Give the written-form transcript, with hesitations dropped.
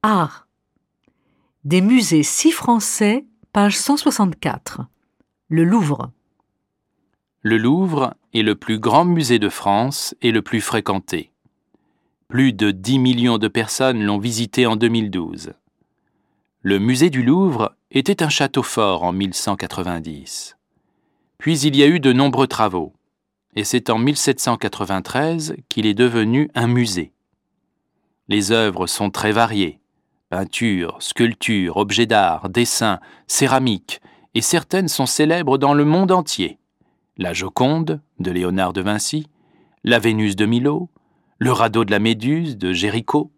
Art. Des musées 6 français, page 164. Le Louvre. Le Louvre est le plus grand musée de France et le plus fréquenté. Plus de 10 millions de personnes l'ont visité en 2012. Le musée du Louvre était un château fort en 1190. Puis il y a eu de nombreux travaux, et c'est en 1793 qu'il est devenu un musée. Les œuvres sont très variées: peintures, sculptures, objets d'art, dessins, céramiques, et certaines sont célèbres dans le monde entier. La Joconde, de Léonard de Vinci, la Vénus de Milo, le radeau de la Méduse, de Géricault,